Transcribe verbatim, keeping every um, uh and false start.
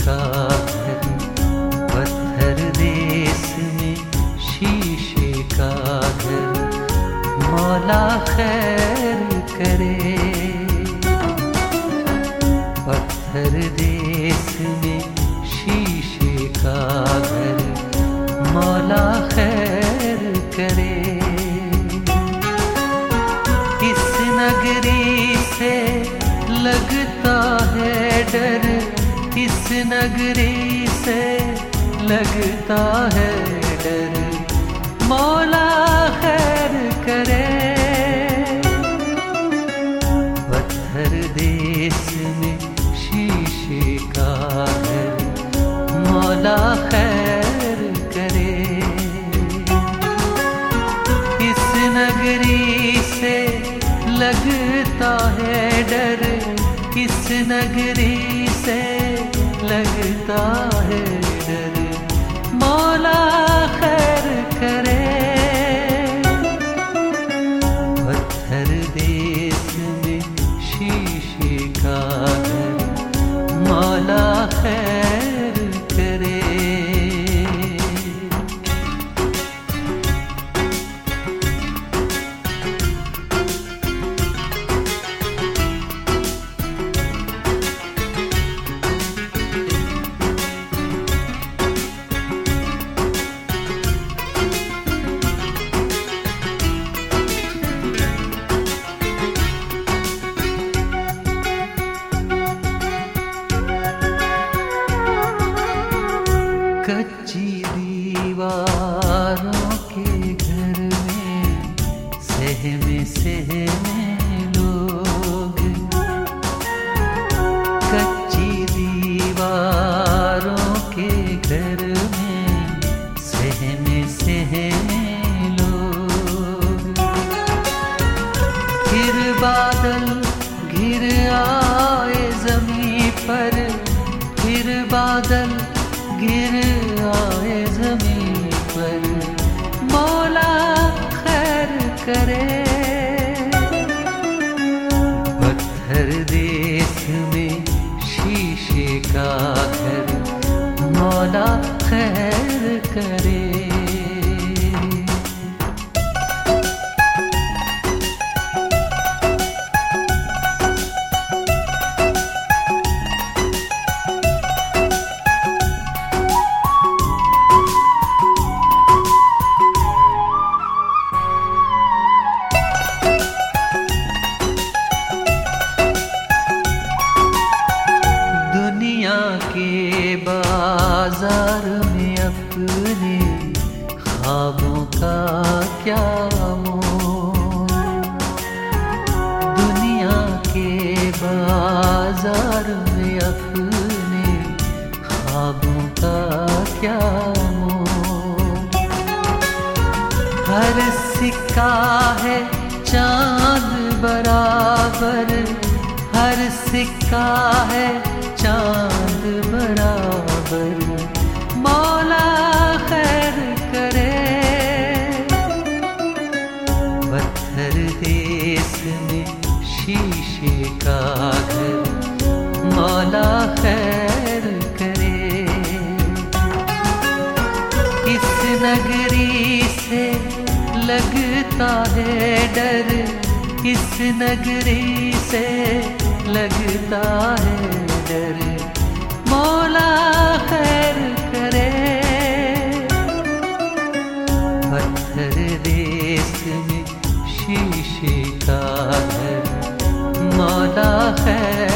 का घर, पत्थर देश में शीशे का घर, मौला खैर करे। पत्थर देश में शीशे का घर, मौला खैर करे। इस नगरी से लगता है डर, इस नगरी से लगता है डर, मौला खैर करे। पत्थर देश में शीशे का घर, मौला खैर करे। इस नगरी से लगता है डर, इस नगरी से लगता है डर, मौला खैर करे। पत्थर देश में शीशे का घर, मौला खैर करे। कच्ची दीवारों के घर में सहमे सहमे लोग, कच्ची दीवारों के घर में सहमे सहमे लोग। फिर बादल घिर आए जमीन पर, फिर बादल गिर आए जमीन पर, मौला खैर करे। पत्थर देश में शीशे का घर, मौला खैर करे। के बाजार में अपने ख्वाबों का क्या मोल, दुनिया के बाजार में अपने ख्वाबों का क्या मोल। हर सिक्का है चांद बराबर, हर सिक्का है चांद बराबर, मौला खैर करे। पत्थर देश में शीशे का घर, मौला खैर करे। इस नगरी से लगता है डर, इस नगरी से लगता है डर, मौला खैर करे। पत्थर देश में शीशे का घर, मौला खैर